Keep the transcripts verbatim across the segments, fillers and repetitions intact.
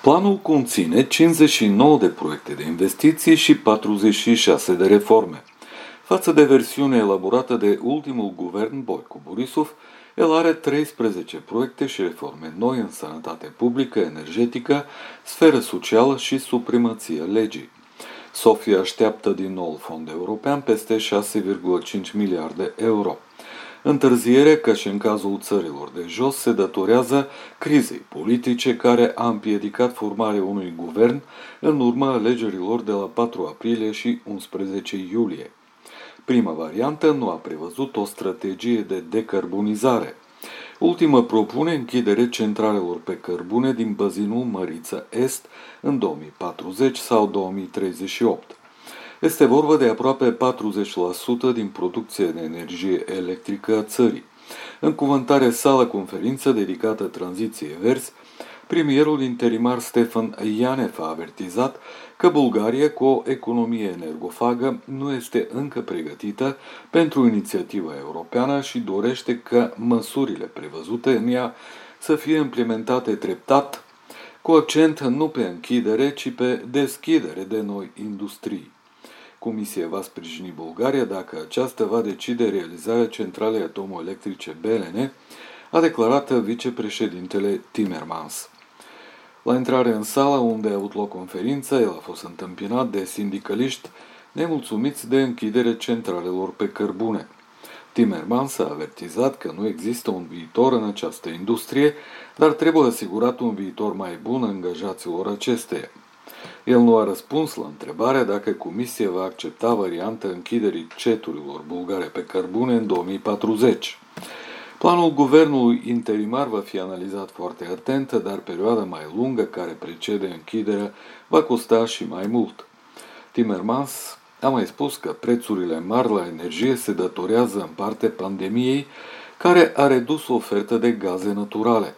Planul conține cincizeci și nouă de proiecte de investiții și patruzeci și șase de reforme. Față de versiunea elaborată de ultimul guvern Boicu-Borisov, el are treisprezece proiecte și reforme noi în sănătate publică, energetică, sferă socială și supremația legii. Sofia așteaptă din nou fond european peste șase virgulă cinci miliarde euro. Întârziere, ca și în cazul țărilor de jos, se datorează crizei politice care a împiedicat formarea unui guvern în urma alegerilor de la patru aprilie și unsprezece iulie. Prima variantă nu a prevăzut o strategie de decarbonizare. Ultima propune închidere centralelor pe cărbune din bazinul Mărița Est în două mii patruzeci sau două mii treizeci și opt. Este vorba de aproape patruzeci la sută din producția de energie electrică a țării. În cuvântarea sa la conferință dedicată tranziției verzi, premierul interimar Stefan Ianev a avertizat că Bulgaria, cu o economie energofagă, nu este încă pregătită pentru inițiativa europeană și dorește ca măsurile prevăzute în ea să fie implementate treptat, cu accent nu pe închidere, ci pe deschidere de noi industrii. Comisia va sprijini Bulgaria dacă aceasta va decide realizarea centralei atomoelectrice B L N, a declarat vicepreședintele Timmermans. La intrare în sala unde a avut loc conferința, el a fost întâmpinat de sindicaliști nemulțumiți de închidere centralelor pe cărbune. Timmermans a avertizat că nu există un viitor în această industrie, dar trebuie asigurat un viitor mai bun angajaților acesteia. El nu a răspuns la întrebarea dacă Comisia va accepta varianta închiderii ceturilor bulgare pe cărbune în două mii patruzeci. Planul guvernului interimar va fi analizat foarte atent, dar perioada mai lungă care precede închiderea va costa și mai mult. Timmermans a mai spus că prețurile mari la energie se datorează în parte pandemiei, care a redus oferta de gaze naturale.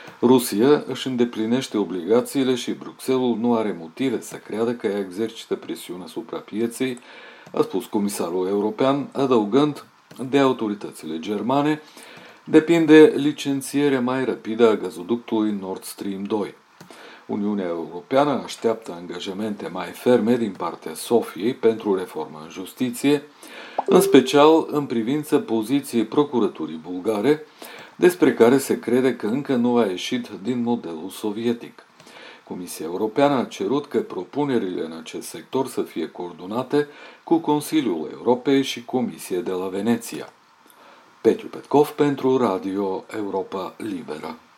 Rusia își îndeplinește obligațiile și Bruxelles nu are motive să creadă că ea exercită presiune asupra pieței, a spus comisarul european, adăugând, de autoritățile germane depinde licențierea mai rapidă a gazoductului Nord Stream doi. Uniunea Europeană așteaptă angajamente mai ferme din partea Sofiei pentru reformă în justiție, în special în privința poziției procuraturii bulgare, despre care se crede că încă nu a ieșit din modelul sovietic. Comisia Europeană a cerut că propunerile în acest sector să fie coordonate cu Consiliul Europei și Comisia de la Veneția. Petru Petkov pentru Radio Europa Liberă.